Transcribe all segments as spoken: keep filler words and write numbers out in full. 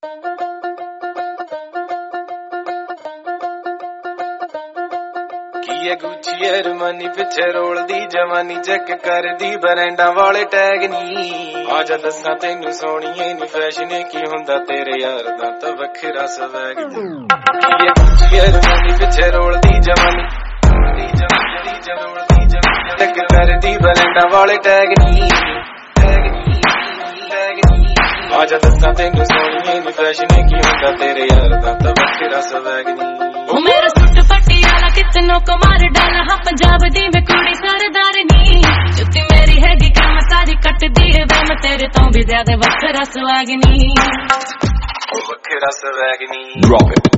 की Gucci Armani पिछे रोल दी जवानी चेक कर दी बरैंडा वाले टैग नी आजा दसा तेनू सोनिए नी फैशन की हुंदा तेरे यार दा तां वखरा स्वैग की गुची अरमानी पिछे रोल दी जवानी दी जवानी दी जरोल दी जवानी चेक कर दी बरैंडा वाले टैग नी टैग नी टैग नी आजा दसा तेनू सोनिए नी फैशन की हुंदा तेरे यार दा तां वखरा स्वैग नी ओ मेरा सुट पटियाला कितनों को मार डाला हाँ पंजाब दी मैं कुड़ी सरदार नी जुत्ती मेरी हैगी काम सारी कट दी है वे मैं तेरे तो भी ज्यादा वखरा सुहागनी वखरा सुहागनी Drop it.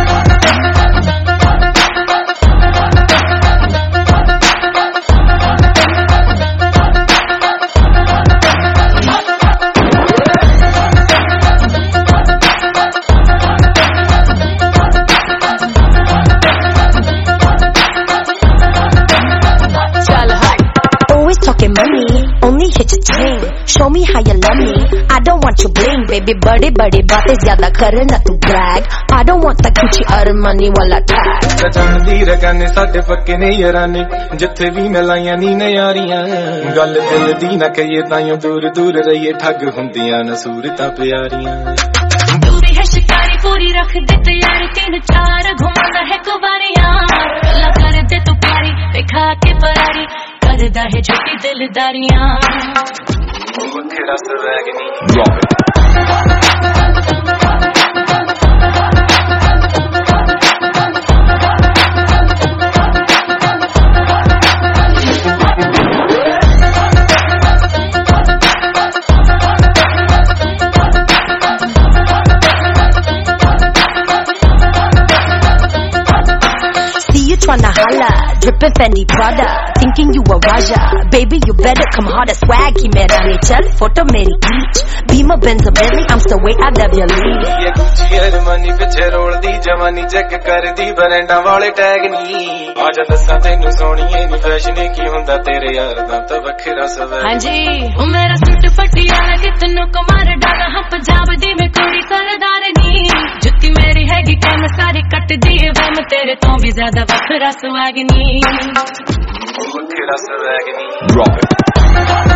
Talking money, only hit your chain. Show me how you love me. I don't want your bling, baby. बड़े बड़े बातें ज़्यादा करे ना तू brag. I don't want the Gucci Armani वाला tag. सजन दी रकाने साडे पक्के ने याराने जिथे भी मिलाइयां नी नयारियां गल दिल दी ना कहिए ताइयों दूर दूर रहिए ठग हुंदियां न सूरतां प्यारियां दूरी है शिकारी पूरी रख दे तैयारी तीन चार घुमाना है कुबारियां गल्ला कर दे तू प्यारी दिखा के परारी करदा है झूठी दिलदारियां वखरा सुहागनी Drop it. Tryna holla, drippin' Fendi Prada, thinking you a Raja. Baby, you better come harder, swag ही मेरा नेचर, फोटो मेरी beach, Beamer Benz Bentley, I'm so way out of your league. ये गुची अरमानी पिछे रोल दी जवानी check कर दी बरैंडा वाले टैग नी आजा दसा तेनू सोनिए नी फैशन की हुंदा तेरे यार दा तां वखरा स्वैग हाँ जी ओ मेरा सूट पटियाला कितनों को मार डाला हाँ पंजाब दी मैं कुड़ी सरदार नी जुत्ती मेरी हैगी काम सारी कट दी है वे मैं तेरे तो भी ज्यादा वखरा सुहागनी वखरा सुहागनी Drop it.